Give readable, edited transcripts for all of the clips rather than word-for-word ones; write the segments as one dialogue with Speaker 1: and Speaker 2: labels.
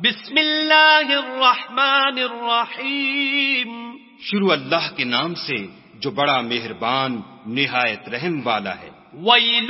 Speaker 1: بسم اللہ الرحمن الرحیم.
Speaker 2: شروع اللہ کے نام سے جو بڑا مہربان نہایت رحم والا ہے.
Speaker 1: ویل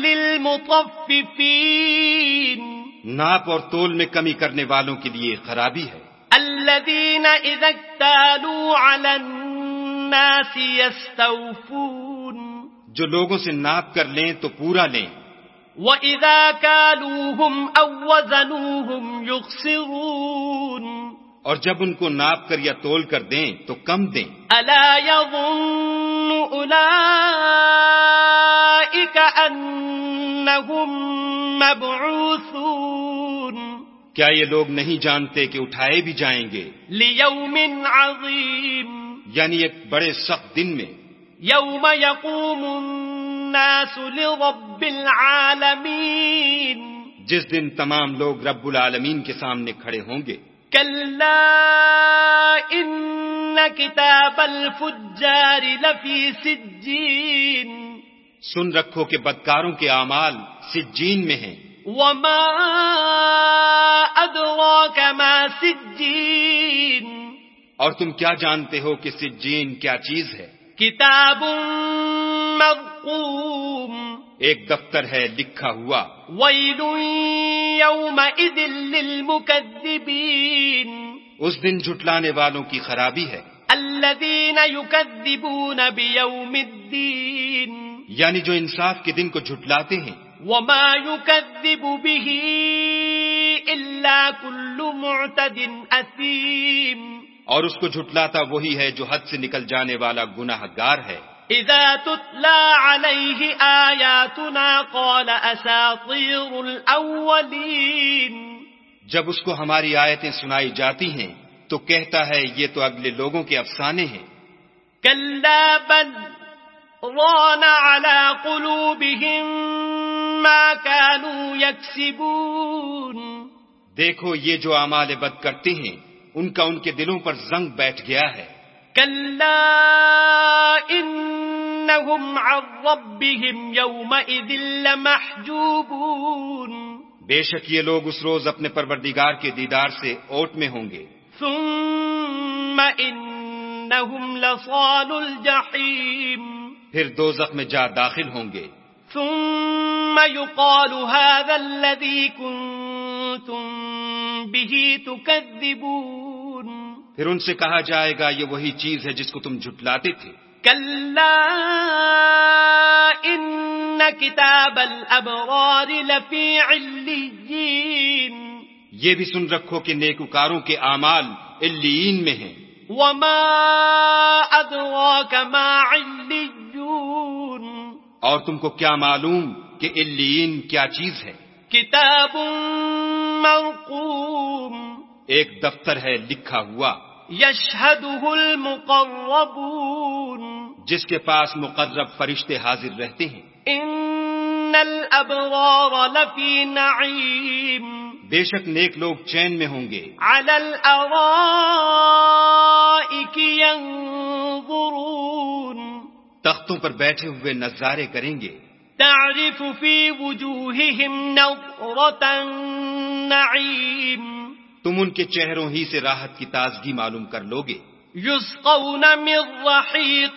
Speaker 1: للمطففین.
Speaker 2: ناپ اور تول میں کمی کرنے والوں کے لیے خرابی ہے.
Speaker 1: الذین اذا اکتالوا علی الناس یستوفون.
Speaker 2: جو لوگوں سے ناپ کر لیں تو پورا لیں.
Speaker 1: وَإِذَا كَالُوهُمْ أَوْ وَّزَنُوهُمْ يُخْسِرُونَ.
Speaker 2: اور جب ان کو ناپ کر یا تول کر دیں تو کم دیں.
Speaker 1: أَلَا يَظُنُّ أُولَئِكَ أَنَّهُمْ مَبْعُوثُونَ.
Speaker 2: کیا یہ لوگ نہیں جانتے کہ اٹھائے بھی جائیں گے
Speaker 1: لِيَوْمٍ عَظِيمٍ.
Speaker 2: یعنی ایک بڑے سخت دن میں.
Speaker 1: يَوْمَ يَقُومُ النَّاسُ لِرَبِّ الْعَالَمِينَ.
Speaker 2: جس دن تمام لوگ رب العالمین کے سامنے کھڑے ہوں گے.
Speaker 1: كَلَّا إِنَّ كِتَابَ الْفُجَّارِ لَفِي سِجِّينٍ.
Speaker 2: سن رکھو کہ بدکاروں کے اعمال سجین میں ہیں.
Speaker 1: وَمَا أَدْرَاكَ مَا سِجِّينٌ.
Speaker 2: اور تم کیا جانتے ہو کہ سجین کیا چیز ہے؟
Speaker 1: کتاب مرقوم.
Speaker 2: ایک دفتر ہے لکھا ہوا.
Speaker 1: ویل یومئذ للمکذبین.
Speaker 2: اس دن جھٹلانے والوں کی خرابی ہے.
Speaker 1: الذین یکذبون بیوم الدین.
Speaker 2: یعنی جو انصاف کے دن کو جھٹلاتے ہیں.
Speaker 1: وما یکذب به الا کل معتد اثیم.
Speaker 2: اور اس کو جھٹلاتا وہی ہے جو حد سے نکل جانے والا گناہ گار ہے.
Speaker 1: اذا تتلى عليه آیاتنا قال اساطیر الاولین.
Speaker 2: جب اس کو ہماری آیتیں سنائی جاتی ہیں تو کہتا ہے یہ تو اگلے لوگوں کے افسانے ہیں.
Speaker 1: کلا بل ران على قلوبهم ما كانوا يكسبون.
Speaker 2: دیکھو یہ جو اعمال بد کرتے ہیں ان کا ان کے دلوں پر زنگ بیٹھ گیا ہے.
Speaker 1: کلا انہم عن ربهم یومئذ لمحجوبون.
Speaker 2: بے شک یہ لوگ اس روز اپنے پروردگار کے دیدار سے اوٹ میں ہوں گے.
Speaker 1: ثم انہم لصال الجحیم.
Speaker 2: پھر دوزخ میں جا داخل ہوں گے.
Speaker 1: ثم يقال هذا الذي كنتم به تكذبون.
Speaker 2: پھر ان سے کہا جائے گا یہ وہی چیز ہے جس کو تم جھٹلاتے تھے.
Speaker 1: كلا ان كتاب الابرار لفي عليين.
Speaker 2: یہ بھی سن رکھو کہ نیکوکاروں کے اعمال علیین میں ہیں.
Speaker 1: وما ادراك ما عليون.
Speaker 2: اور تم کو کیا معلوم کہ علیین کیا چیز ہے؟
Speaker 1: کتاب مرقوم.
Speaker 2: ایک دفتر ہے لکھا ہوا.
Speaker 1: یشہدہ المقربون.
Speaker 2: جس کے پاس مقرب فرشتے حاضر رہتے ہیں.
Speaker 1: ان الابرار لفی نعیم.
Speaker 2: بے شک نیک لوگ چین میں ہوں گے.
Speaker 1: علی الارائک ینظرون.
Speaker 2: تختوں پر بیٹھے ہوئے نظارے کریں گے.
Speaker 1: تعرف فی وجوہہم نضرۃ النعیم.
Speaker 2: تم ان کے چہروں ہی سے راحت کی تازگی معلوم کر لوگے.
Speaker 1: یسقون من رحیق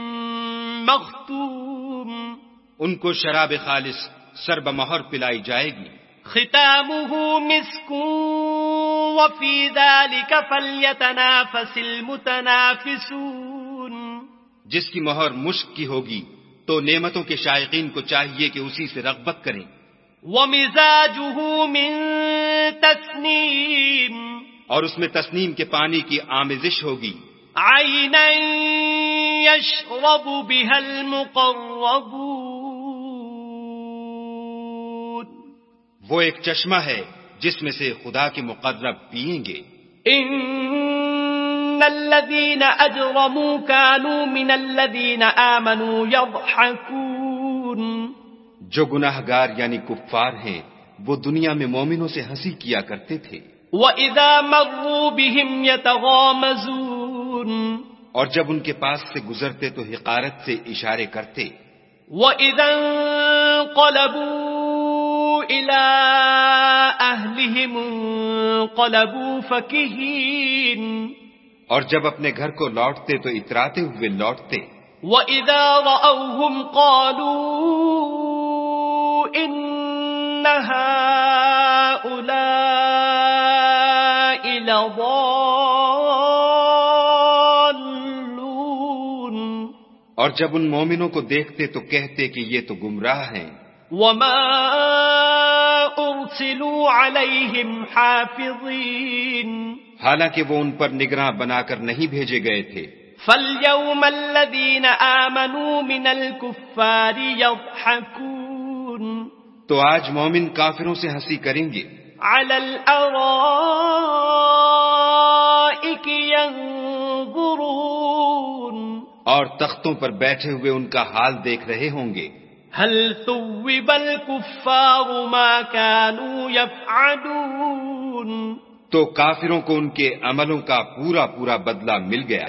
Speaker 1: مختوم.
Speaker 2: ان کو شراب خالص سرب مہر پلائی جائے گی.
Speaker 1: ختامہ مسک وفی ذلک فلیتنافس المتنافسون.
Speaker 2: جس کی مہر مشک کی ہوگی تو نعمتوں کے شائقین کو چاہیے کہ اسی سے رغبت کریں.
Speaker 1: ومزاجہ من تسنیم.
Speaker 2: اور اس میں تسنیم کے پانی کی آمیزش ہوگی.
Speaker 1: عینا یشرب بها المقربون.
Speaker 2: وہ ایک چشمہ ہے جس میں سے خدا کے مقرب پیئیں گے.
Speaker 1: ان الذین اجرموا كانوا من الذین آمنوا یضحکون.
Speaker 2: جو گناہگار یعنی کفار ہیں وہ دنیا میں مومنوں سے ہنسی کیا کرتے تھے.
Speaker 1: وَإِذَا مَرُّوا بِهِمْ يَتَغَامَزُونَ.
Speaker 2: اور جب ان کے پاس سے گزرتے تو حقارت سے اشارے کرتے.
Speaker 1: وَإِذَا انقلبوا إلى أهلهم انقلبوا فكهين
Speaker 2: اور جب اپنے گھر کو لوٹتے تو اتراتے ہوئے لوٹتے.
Speaker 1: وَإِذَا رَأَوْهُمْ قَالُوا إِنَّ هَؤُلَاءِ لَضَالُّونَ
Speaker 2: اور جب ان مومنوں کو دیکھتے تو کہتے کہ یہ تو گمراہ ہیں.
Speaker 1: وَمَا أُرْسِلُوا عَلَيْهِمْ حَافِظِينَ
Speaker 2: حالانکہ وہ ان پر نگراں بنا کر نہیں بھیجے گئے تھے.
Speaker 1: فَالْيَوْمَ الَّذِينَ آمَنُوا مِنَ الْكُفَّارِ يَضْحَكُونَ
Speaker 2: تو آج مومن کافروں سے ہنسی کریں گے.
Speaker 1: عَلَى الْأَرَائِكِ يَنظُرُونَ
Speaker 2: اور تختوں پر بیٹھے ہوئے ان کا حال دیکھ رہے ہوں گے.
Speaker 1: هَلْ ثُوِّبَ الْكُفَّارُ مَا كَانُوا يَفْعَلُونَ
Speaker 2: تو کافروں کو ان کے عملوں کا پورا پورا بدلہ مل گیا.